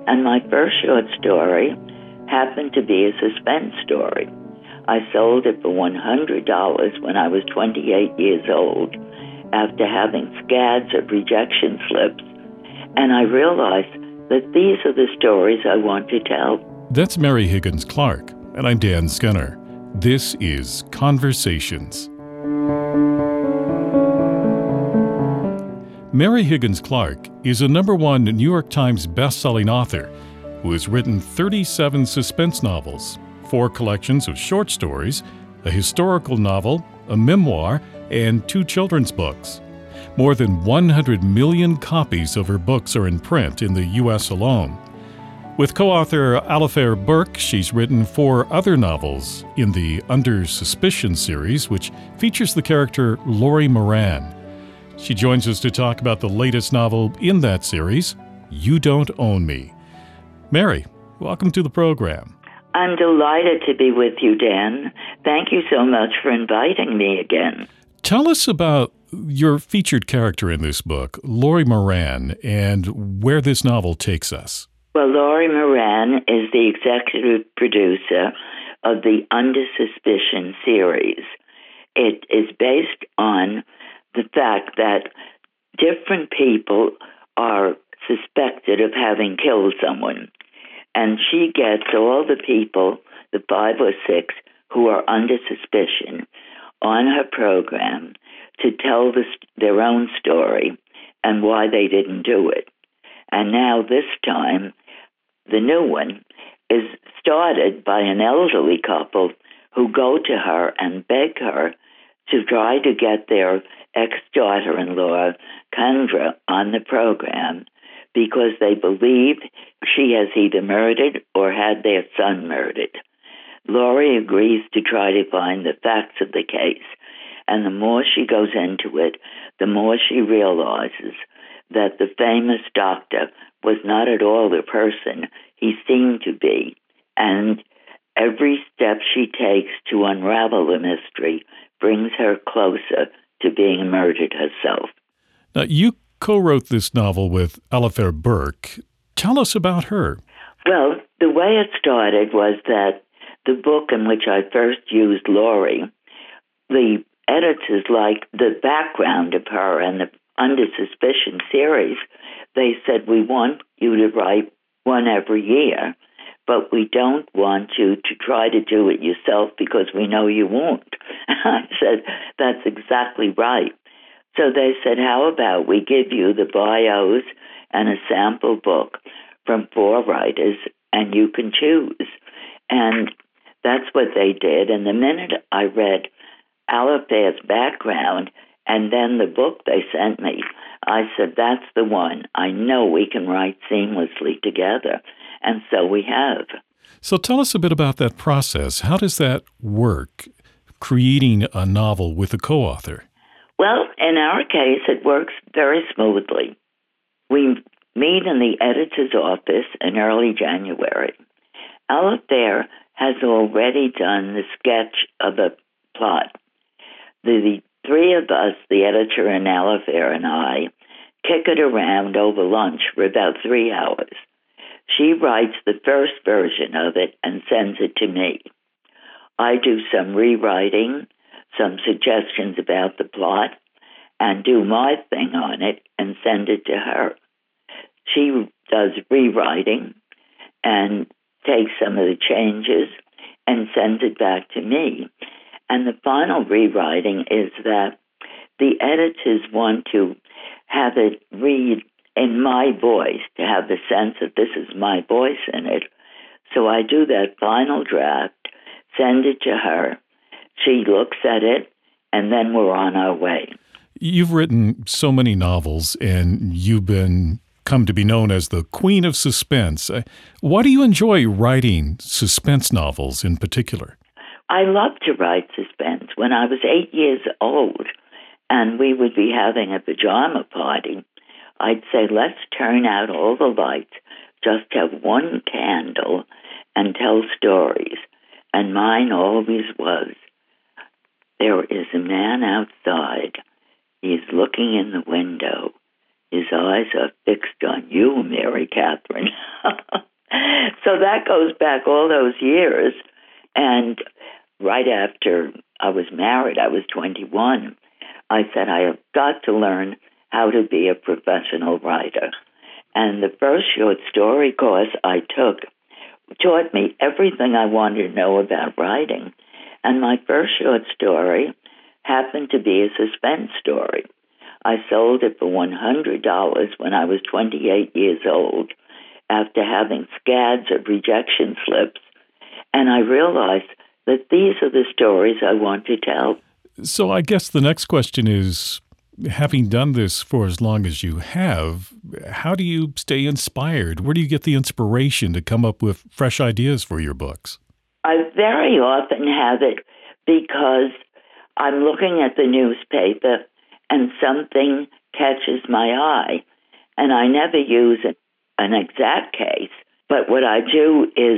And my first short story happened to be a suspense story. I sold it for $100 when I was 28 years old after having scads of rejection slips. And I realized that these are the stories I want to tell. That's Mary Higgins Clark, and I'm Dan Skinner. This is Conversations. Mary Higgins Clark is a #1 New York Times best-selling author who has written 37 suspense novels, 4 collections of short stories, a historical novel, a memoir, and 2 children's books. More than 100 million copies of her books are in print in the U.S. alone. With co-author Alafair Burke, she's written 4 other novels in the Under Suspicion series, which features the character Lori Moran. She joins us to talk about the latest novel in that series, You Don't Own Me. Mary, welcome to the program. I'm delighted to be with you, Dan. Thank you so much for inviting me again. Tell us about your featured character in this book, Lori Moran, and where this novel takes us. Well, Lori Moran is the executive producer of the Under Suspicion series. It is based on the fact that different people are suspected of having killed someone. And she gets all the people, the 5 or 6, who are under suspicion on her program to tell their own story and why they didn't do it. And now this time, the new one is started by an elderly couple who go to her and beg her to try to get their ex-daughter-in-law, Kendra, on the program because they believe she has either murdered or had their son murdered. Lori agrees to try to find the facts of the case, and the more she goes into it, the more she realizes that the famous doctor was not at all the person he seemed to be, and every step she takes to unravel the mystery brings her closer to being murdered herself. Now, you co-wrote this novel with Alafair Burke. Tell us about her. Well, the way it started was that the book in which I first used Lori, the editors liked the background of her and the Under Suspicion series. They said, we want you to write one every year, but we don't want you to try to do it yourself because we know you won't. I said, that's exactly right. So they said, how about we give you the bios and a sample book from 4 writers and you can choose. And that's what they did. And the minute I read Alafair's background and then the book they sent me, I said, that's the one. I know we can write seamlessly together. And so we have. So tell us a bit about that process. How does that work, creating a novel with a co-author? Well, in our case, it works very smoothly. We meet in the editor's office in early January. Alafair has already done the sketch of a plot. The 3 of us, the editor and Alafair and I, kick it around over lunch for about 3 hours. She writes the first version of it and sends it to me. I do some rewriting, some suggestions about the plot, and do my thing on it and send it to her. She does rewriting and takes some of the changes and sends it back to me. And the final rewriting is that the editors want to have it read in my voice, to have the sense that this is my voice in it. So I do that final draft, send it to her. She looks at it, and then we're on our way. You've written so many novels, and you've come to be known as the Queen of Suspense. Why do you enjoy writing suspense novels in particular? I love to write suspense. When I was 8 years old, and we would be having a pajama party, I'd say, let's turn out all the lights, just have one candle, and tell stories. And mine always was, there is a man outside. He's looking in the window. his eyes are fixed on you, Mary Catherine. So that goes back all those years. And right after I was married, I was 21, I said, I have got to learn how to be a professional writer. And the first short story course I took taught me everything I wanted to know about writing. And my first short story happened to be a suspense story. I sold it for $100 when I was 28 years old after having scads of rejection slips. And I realized that these are the stories I want to tell. So I guess the next question is, having done this for as long as you have, how do you stay inspired? Where do you get the inspiration to come up with fresh ideas for your books? I very often have it because I'm looking at the newspaper and something catches my eye. And I never use an exact case, but what I do is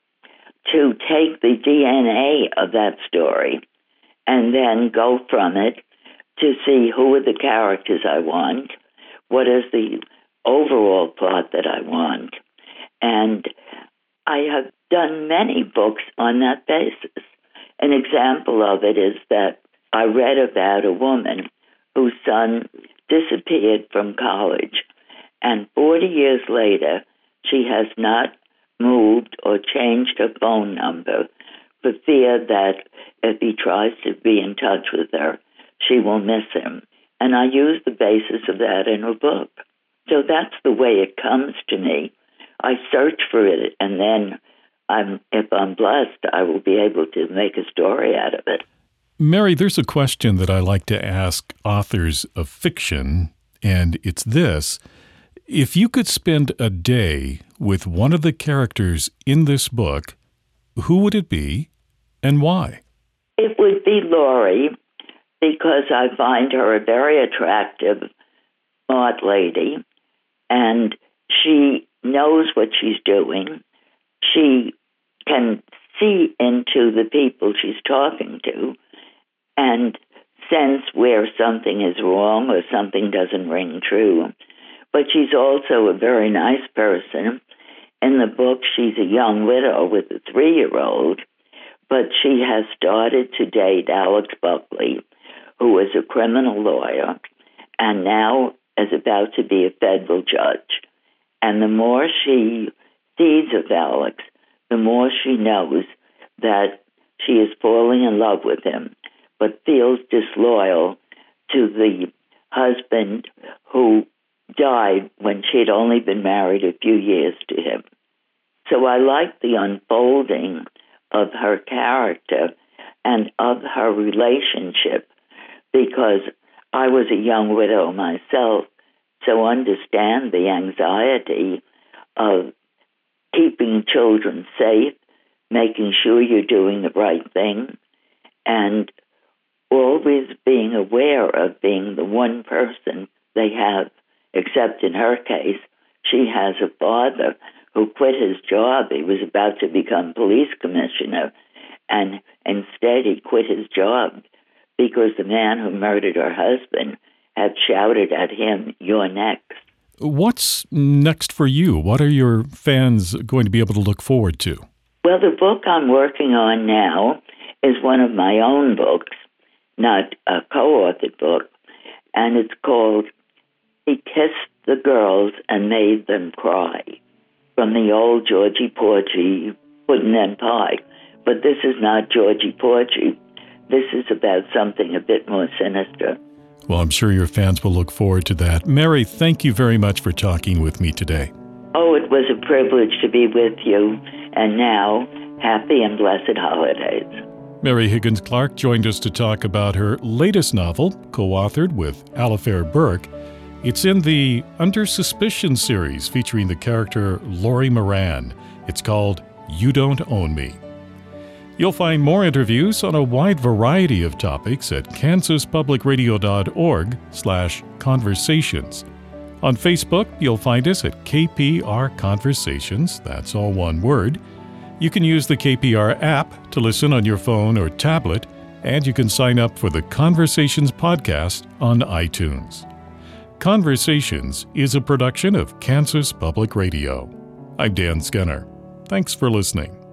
to take the DNA of that story and then go from it to see who are the characters I want, what is the overall plot that I want. And I have done many books on that basis. An example of it is that I read about a woman whose son disappeared from college, and 40 years later, she has not moved or changed her phone number for fear that if he tries to be in touch with her, she will miss him. And I use the basis of that in a book. So that's the way it comes to me. I search for it, and then if I'm blessed, I will be able to make a story out of it. Mary, there's a question that I like to ask authors of fiction, and it's this. If you could spend a day with one of the characters in this book, who would it be and why? It would be Laurie, because I find her a very attractive, smart lady, and she knows what she's doing. She can see into the people she's talking to and sense where something is wrong or something doesn't ring true. But she's also a very nice person. In the book, she's a young widow with a 3-year-old, but she has started to date Alex Buckley, who is a criminal lawyer and now is about to be a federal judge. And the more she sees of Alex, the more she knows that she is falling in love with him, but feels disloyal to the husband who died when she had only been married a few years to him. So I like the unfolding of her character and of her relationship, because I was a young widow myself, so understand the anxiety of keeping children safe, making sure you're doing the right thing, and always being aware of being the one person they have, except in her case, she has a father who quit his job. He was about to become police commissioner, and instead he quit his job because the man who murdered her husband had shouted at him, "You're next." What's next for you? What are your fans going to be able to look forward to? Well, the book I'm working on now is one of my own books, not a co-authored book, and it's called He Kissed the Girls and Made Them Cry, from the old Georgie Porgy Puddin' and Pie. But this is not Georgie Porgy. This is about something a bit more sinister. Well, I'm sure your fans will look forward to that. Mary, thank you very much for talking with me today. Oh, it was a privilege to be with you. And now, happy and blessed holidays. Mary Higgins Clark joined us to talk about her latest novel, co-authored with Alifair Burke. It's in the Under Suspicion series featuring the character Laurie Moran. It's called You Don't Own Me. You'll find more interviews on a wide variety of topics at kansaspublicradio.org/conversations. On Facebook, you'll find us at KPR Conversations. That's all one word. You can use the KPR app to listen on your phone or tablet, and you can sign up for the Conversations podcast on iTunes. Conversations is a production of Kansas Public Radio. I'm Dan Skinner. Thanks for listening.